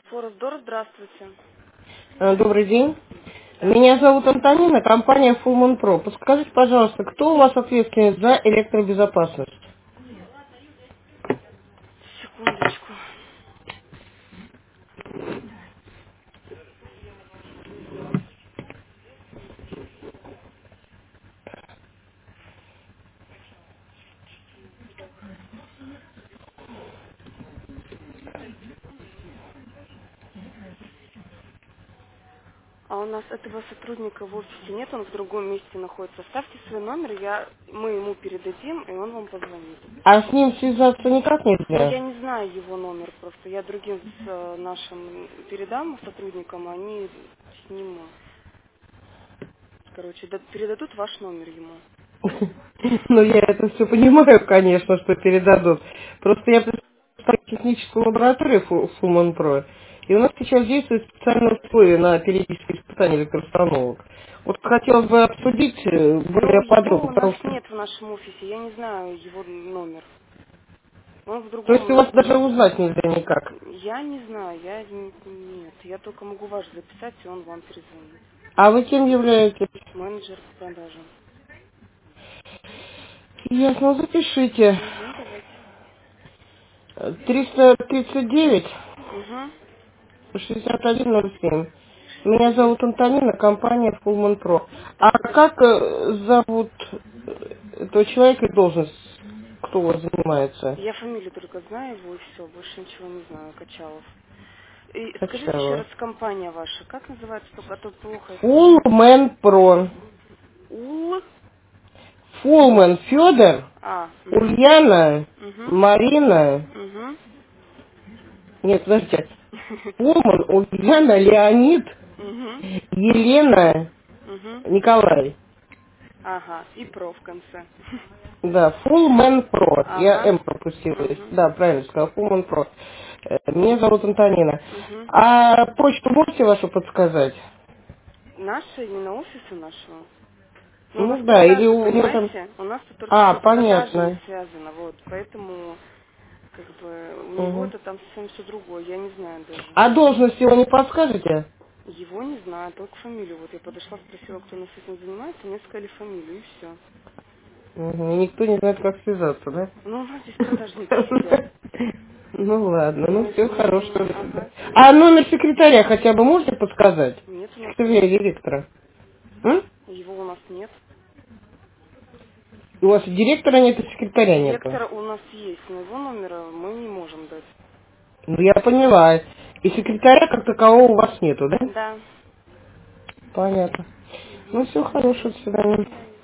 Форестдор, здравствуйте. Добрый день. Да. Меня зовут Антонина, компания Fullman Pro. Подскажите, пожалуйста, кто у вас ответственен за электробезопасность? Секундочку. А у нас этого сотрудника в офисе нет, он в другом месте находится. Оставьте свой номер, мы ему передадим, и он вам позвонит. А с ним связаться никак Но я нельзя? не знаю его номер просто. Я другим нашим передам сотрудникам, они с ним, передадут ваш номер ему. Ну, я это все понимаю, конечно, что передадут. Просто я представляю техническую лабораторию Fullman Pro, и у нас сейчас действует специальное условие на периодические испытания электроустановок. Вот хотелось бы обсудить Но более его подробно, у нас потому что... нет в нашем офисе, я не знаю его номер. Он в То есть другом у вас даже находится. узнать нельзя никак. Я не знаю, нет, я только могу ваш записать, и он вам перезвонит. А вы кем являетесь? Менеджер по продажам. Ясно, запишите. Угу, давайте. 339 Угу. 6107. Меня 61. зовут Антонина, компания Fullman Pro. А как зовут этого человека и должность, кто у вас занимается? Я фамилию только знаю его, и все, больше ничего не знаю, Качалов. И скажите еще Качалова. раз, компания ваша, как называется, только а то плохо я слышу. Fullman Pro. УЛ? Fullman Федор, А, угу. Ульяна, Угу. Марина. Угу. Нет, подождите. Фулман, Ульяна, Леонид, Угу. Елена, Угу. Николай. Ага, и про в конце. Да, Fullman Pro. Я Ага. М пропустила. Угу. Да, правильно сказал, Fullman Pro. Меня зовут Антонина. Угу. А почту можете вашу подсказать? Наши, именно офиса нашего. Ну, у нас Ну да, или продажи, у него там... понимаете? У нас тут только А, все с продажами понятно. связано, вот. Поэтому, как бы, у него Мгм. это там совсем все другое. Я не знаю даже. А должность его не подскажете? Его не знаю, только фамилию. Вот я подошла, спросила, кто у нас этим занимается, мне сказали фамилию, и все. Мгм, и никто не знает, как связаться, да? Ну, у нас здесь продажники сидят. Ну ладно, ну Мы с все ними, хорошего тогда. ага. А номер секретаря хотя бы можете подсказать? Нет, у нас нет. Секретаря директора. М? Его у нас нет. У вас и директора нет, и секретаря нету. Директора у нас есть, но его номера мы не можем дать. Ну я поняла. И секретаря как такового у вас нету, да? Да. Понятно. Ну Угу. все хорошего, до свидания. Да,